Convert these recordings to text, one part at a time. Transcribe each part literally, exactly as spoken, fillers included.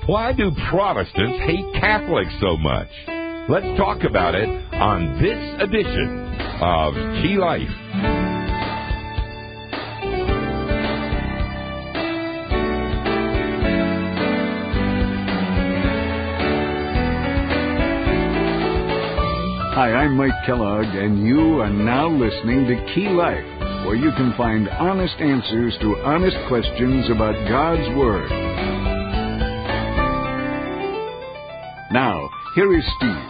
Why do Protestants hate Catholics so much? Let's talk about it on this edition of Key Life. Hi, I'm Mike Kellogg, and you are now listening to Key Life, where you can find honest answers to honest questions about God's Word. Now, here is Steve.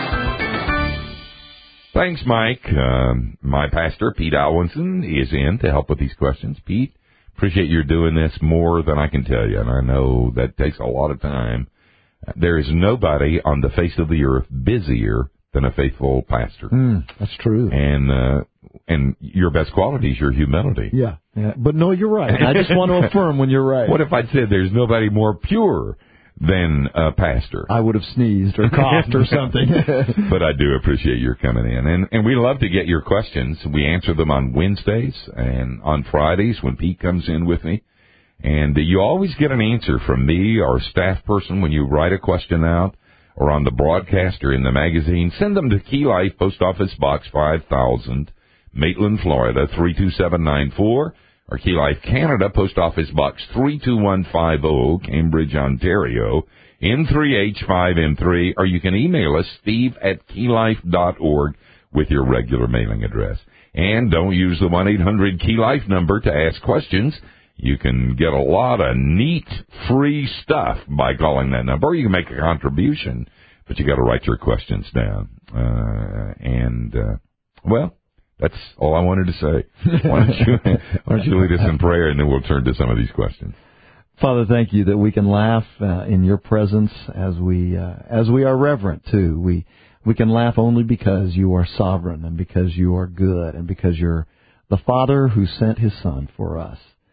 Thanks, Mike. Um, my pastor, Pete Alwinson, is in to help with these questions. Pete, appreciate you doing this more than I can tell you, and I know that takes a lot of time. There is nobody on the face of the earth busier than a faithful pastor. Mm, that's true. And uh, and your best quality is your humility. Yeah, yeah. But no, you're right. I just want to affirm when you're right. What if I'd said there's nobody more pure than a pastor? I would have sneezed or coughed or something. But I do appreciate your coming in. And, and we love to get your questions. We answer them on Wednesdays and on Fridays when Pete comes in with me. And you always get an answer from me or staff person when you write a question out, or on the broadcast or in the magazine. Send them to Key Life, Post Office Box five thousand, Maitland, Florida, three two seven nine four, or Key Life Canada, Post Office Box three two one five zero, Cambridge, Ontario, N three H five M three, or you can email us, steve at keylife dot org, with your regular mailing address. And don't use the one eight hundred Key Life number to ask questions. You can get a lot of neat, free stuff by calling that number, or you can make a contribution, but you got to write your questions down. Uh, and, uh, well, that's all I wanted to say. Why don't you, why don't you lead us in prayer, and then we'll turn to some of these questions. Father, thank you that we can laugh uh, in your presence as we uh, as we are reverent, too. We we can laugh only because you are sovereign and because you are good and because you're the Father who sent his Son for us.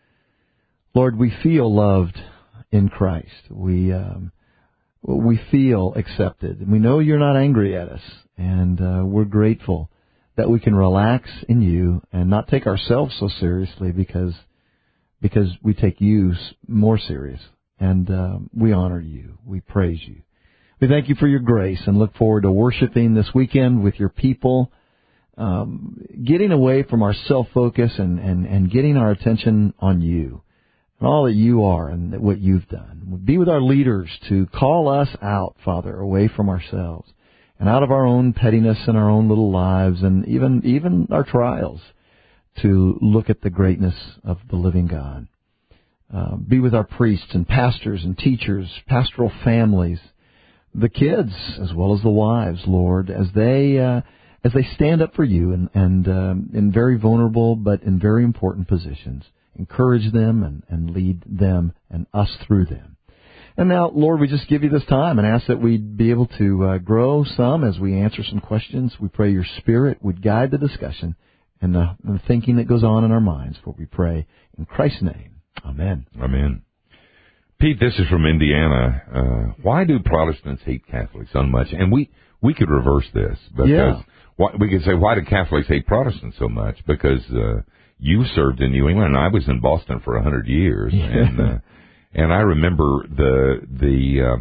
Lord, we feel loved in Christ. We um, we feel accepted. We know you're not angry at us, and uh, we're grateful that we can relax in you and not take ourselves so seriously because because we take you more serious. And uh, we honor you. We praise you. We thank you for your grace and look forward to worshiping this weekend with your people, um, getting away from our self-focus and, and, and getting our attention on you. And all that you are and what you've done. Be with our leaders to call us out, Father, away from ourselves and out of our own pettiness and our own little lives and even even our trials, to look at the greatness of the living God. Uh, be with our priests and pastors and teachers, pastoral families, the kids as well as the wives, Lord, as they uh, as they stand up for you and, and um, in very vulnerable but in very important positions. Encourage them and, and lead them and us through them. And now, Lord, we just give you this time and ask that we'd be able to uh, grow some as we answer some questions. We pray your Spirit would guide the discussion and the, the thinking that goes on in our minds, for we pray in Christ's name. Amen. Amen. Pete, this is from Indiana. Uh, why do Protestants hate Catholics so much? And we, we could reverse this. Because yeah. why, we could say, why do Catholics hate Protestants so much? Because uh, you served in New England, and I was in Boston for a hundred years. Yeah. And uh, and I remember the the uh,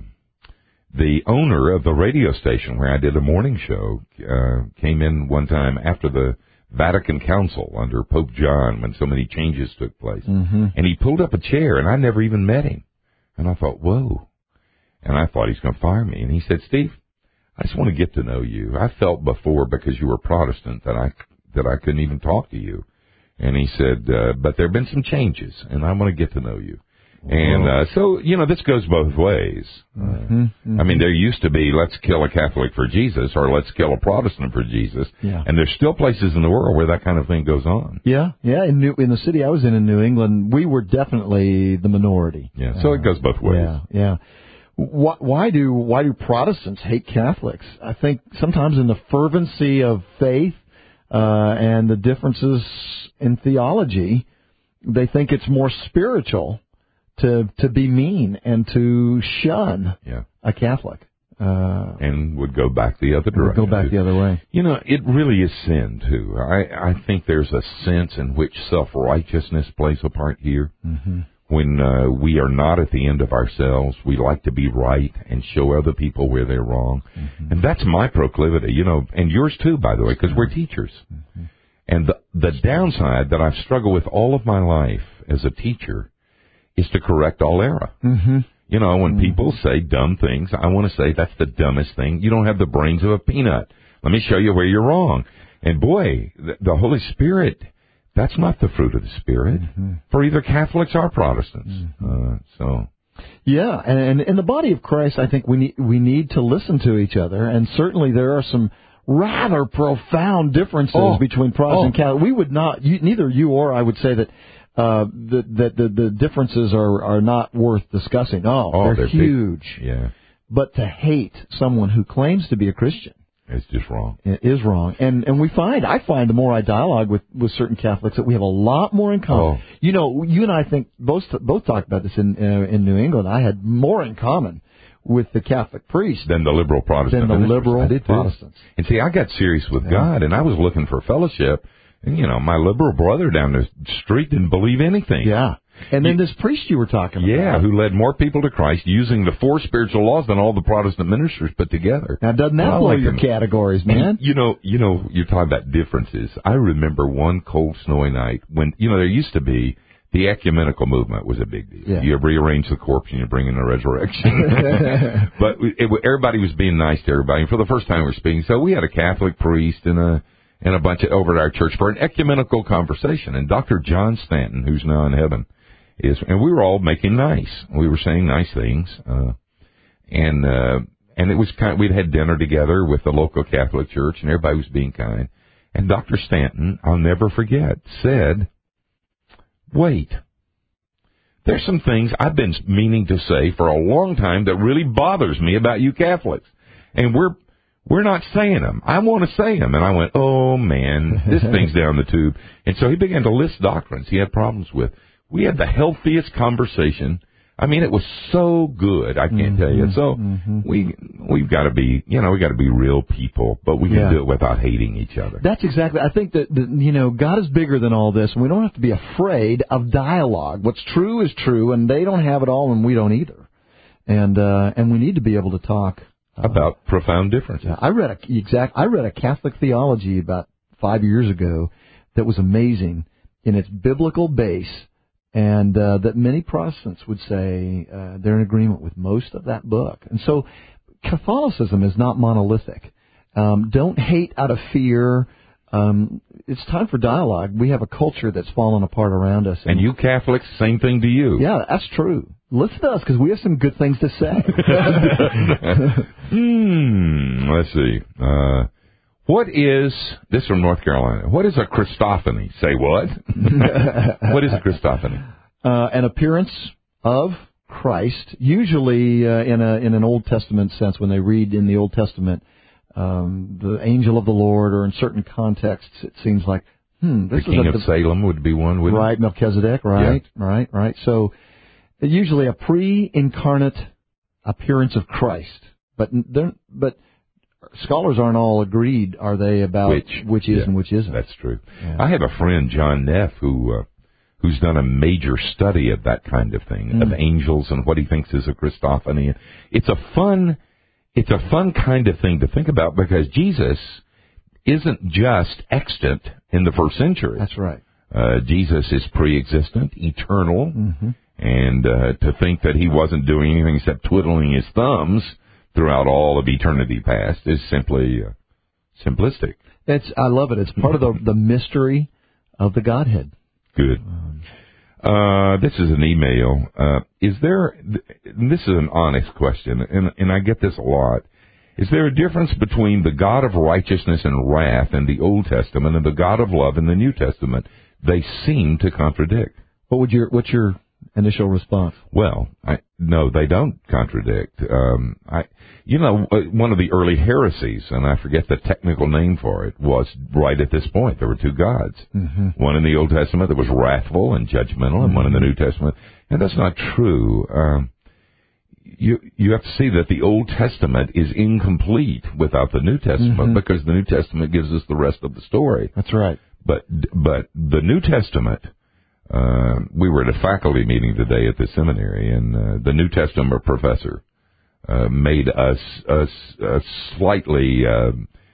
the owner of the radio station where I did a morning show uh, came in one time after the Vatican Council under Pope John, when so many changes took place. Mm-hmm. And he pulled up a chair, and I never even met him. And I thought, whoa. And I thought he's going to fire me. And he said, Steve, I just want to get to know you. I felt before, because you were Protestant, that I that I couldn't even talk to you. And he said, uh, but there have been some changes, and I want to get to know you. And uh, so, you know, this goes both ways. Mm-hmm, mm-hmm. I mean, there used to be, let's kill a Catholic for Jesus, or let's kill a Protestant for Jesus. Yeah. And there's still places in the world where that kind of thing goes on. Yeah, yeah. In, New, in the city I was in in New England, we were definitely the minority. Yeah, so uh, it goes both ways. Yeah, yeah. Why, why do why do Protestants hate Catholics? I think sometimes in the fervency of faith uh, and the differences in theology, they think it's more spiritual to to be mean and to shun yeah. a Catholic. Uh, and would go back the other direction. Go back the other way. You know, it really is sin, too. I, I think there's a sense in which self-righteousness plays a part here. Mm-hmm. when uh, we are not at the end of ourselves. We like to be right and show other people where they're wrong. Mm-hmm. And that's my proclivity, you know, and yours too, by the way, because we're teachers. Mm-hmm. And the, the downside that I've struggled with all of my life as a teacher is to correct all error. Mm-hmm. You know, when mm-hmm. people say dumb things, I want to say that's the dumbest thing. You don't have the brains of a peanut. Let me show you where you're wrong. And boy, the, the Holy Spirit, that's not the fruit of the Spirit mm-hmm. for either Catholics or Protestants. Mm-hmm. Uh, so, yeah, and in the body of Christ, I think we need we need to listen to each other, and certainly there are some rather profound differences oh. between Protestant and oh. Catholic. We would not, you, neither you or I would say that uh, that, that the, the differences are are not worth discussing. Oh, oh they're, they're huge. Big. Yeah, but to hate someone who claims to be a Christian. It's just wrong. It is wrong. And and we find, I find the more I dialogue with, with certain Catholics that we have a lot more in common. Oh. You know, you and I think both both talked about this in uh, in New England. I had more in common with the Catholic priest than the liberal Protestant. Than the liberal I did Protestants. And see, I got serious with yeah. God, and I was looking for fellowship. And, you know, my liberal brother down the street didn't believe anything. Yeah. And then this priest you were talking about. Yeah, who led more people to Christ using the four spiritual laws than all the Protestant ministers put together. Now, doesn't that well, blow like your them. categories, man? And, you know, you know, you're talking about differences. I remember one cold, snowy night when, you know, there used to be, the ecumenical movement was a big deal. Yeah. You rearrange the corpse and you bring in the resurrection. But it, everybody was being nice to everybody. And for the first time we were speaking, so we had a Catholic priest and a and a bunch of over at our church for an ecumenical conversation. And Doctor John Stanton, who's now in heaven, is, and we were all making nice. We were saying nice things, uh, and uh, and it was kind of, we'd had dinner together with the local Catholic church, and everybody was being kind. And Doctor Stanton, I'll never forget, said, "Wait, there's some things I've been meaning to say for a long time that really bothers me about you Catholics, and we're we're not saying them. I want to say them." And I went, "Oh man, this thing's down the tube." And so he began to list doctrines he had problems with. We had the healthiest conversation. I mean, it was so good. I can't mm-hmm, tell you. So mm-hmm. we we've got to be, you know, we got to be real people, but we can yeah. do it without hating each other. That's exactly. I think that, that you know, God is bigger than all this, and we don't have to be afraid of dialogue. What's true is true, and they don't have it all, and we don't either. And uh, and we need to be able to talk uh, about profound differences. I read a exact. I read a Catholic theology about five years ago that was amazing in its biblical base. And uh, that many Protestants would say uh, they're in agreement with most of that book. And so Catholicism is not monolithic. Um, don't hate out of fear. Um, it's time for dialogue. We have a culture that's fallen apart around us. And, and you Catholics, same thing to you. Yeah, that's true. Listen to us because we have some good things to say. hmm, let's see. Uh, What is, this from North Carolina, what is a Christophany? Say what? What is a Christophany? Uh, an appearance of Christ, usually uh, in a in an Old Testament sense, when they read in the Old Testament, um, the angel of the Lord, or in certain contexts, it seems like, hmm, this the king is a, of Salem would be one, wouldn't right, it? Melchizedek, right, yeah. right, right. So, usually a pre-incarnate appearance of Christ, but they're, but scholars aren't all agreed, are they, about which, which is yeah, and which isn't? That's true. Yeah. I have a friend, John Neff, who uh, who's done a major study of that kind of thing, mm. of angels and what he thinks is a Christophany. It's a fun, it's a fun kind of thing to think about because Jesus isn't just extant in the first century. That's right. Uh, Jesus is pre-existent, eternal, mm-hmm. and uh, to think that he wasn't doing anything except twiddling his thumbs throughout all of eternity past is simply uh, simplistic. It's I love it. It's part of the the mystery of the Godhead. Good. Um, uh, this is an email. Uh, is there? This is an honest question, and and I get this a lot. Is there a difference between the God of righteousness and wrath in the Old Testament and the God of love in the New Testament? They seem to contradict. What would your what's your initial response? Well, I, no, they don't contradict. Um, I, you know, one of the early heresies, and I forget the technical name for it, was right at this point. There were two gods. Mm-hmm. One in the Old Testament that was wrathful and judgmental, and mm-hmm. one in the New Testament. And that's not true. Um, you you have to see that the Old Testament is incomplete without the New Testament mm-hmm. because the New Testament gives us the rest of the story. That's right. But but the New Testament Uh, we were at a faculty meeting today at the seminary, and uh, the New Testament professor uh, made us, us uh, slightly uh,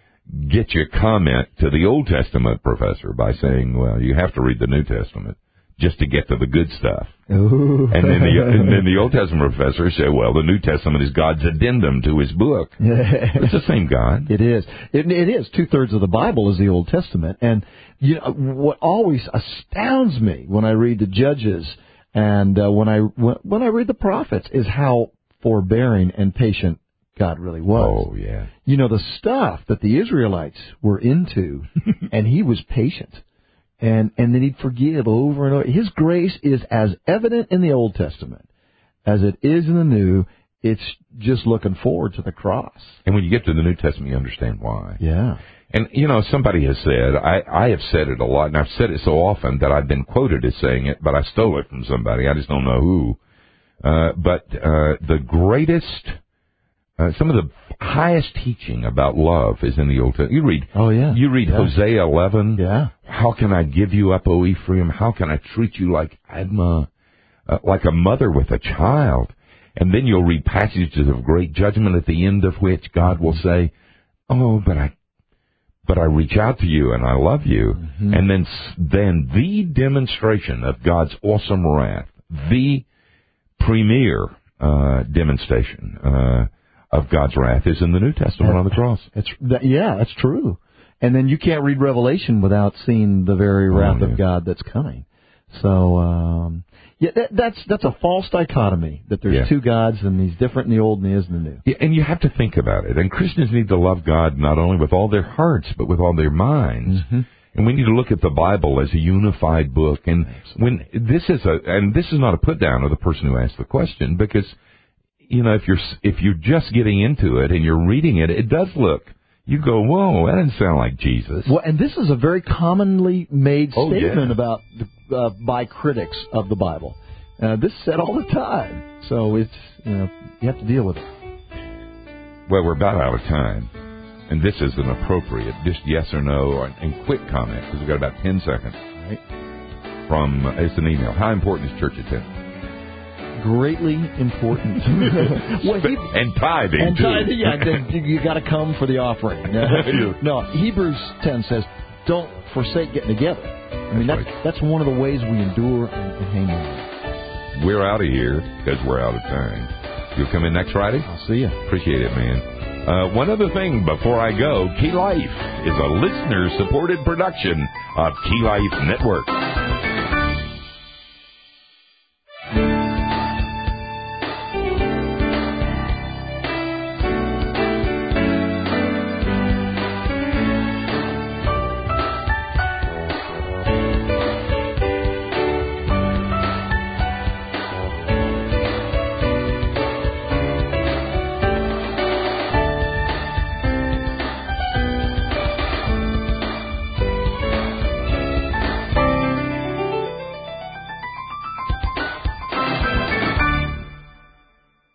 get your comment to the Old Testament professor by saying, well, you have to read the New Testament just to get to the good stuff. Ooh. And then the and then the Old Testament professor said, well, the New Testament is God's addendum to his book. It's the same God. It is. It, it is. Two-thirds of the Bible is the Old Testament. And you know, what always astounds me when I read the Judges and uh, when I when, when I read the prophets is how forbearing and patient God really was. Oh, yeah. You know, the stuff that the Israelites were into, and he was patient. And and then he'd forgive over and over. His grace is as evident in the Old Testament as it is in the New. It's just looking forward to the cross. And when you get to the New Testament, you understand why. Yeah. And, you know, somebody has said, I, I have said it a lot, and I've said it so often that I've been quoted as saying it, but I stole it from somebody. I just don't know who. Uh, but uh, the greatest... Uh, some of the highest teaching about love is in the Old Testament. You read, oh yeah, you read yeah. Hosea eleven. Yeah. How can I give you up, O Ephraim? How can I treat you like Admah, uh, like a mother with a child? And then you'll read passages of great judgment at the end of which God will say, "Oh, but I, but I reach out to you and I love you." Mm-hmm. And then, then the demonstration of God's awesome wrath, the premier uh, demonstration. Uh, of God's wrath is in the New Testament on the cross. It's that, yeah, that's true. And then you can't read Revelation without seeing the very wrath oh, yeah. of God that's coming. So, um, yeah, that, that's that's a false dichotomy, that there's yeah. two gods and he's different in the old and he is in the new. Yeah, and you have to think about it. And Christians need to love God not only with all their hearts, but with all their minds. Mm-hmm. And we need to look at the Bible as a unified book. And when this is a, and this is not a put down of the person who asked the question, because you know, if you're if you're just getting into it and you're reading it, it does look. You go, whoa, that doesn't sound like Jesus. Well, and this is a very commonly made oh, statement yeah. about uh, by critics of the Bible. Uh, this is said all the time, so it's you know you have to deal with it. Well, we're about out of time, and this is an appropriate just yes or no or, and quick comment because we've got about ten seconds. All right. From uh, it's an email. How important is church attendance? Greatly important. well, he, and tithing, and too. Tithing, yeah, you got to come for the offering. No, no, Hebrews ten says, don't forsake getting together. I mean, that's, that's, that's one of the ways we endure and, and hang on. We're out of here because we're out of time. You'll come in next Friday? I'll see you. Appreciate it, man. Uh, one other thing before I go, Key Life is a listener-supported production of Key Life Network.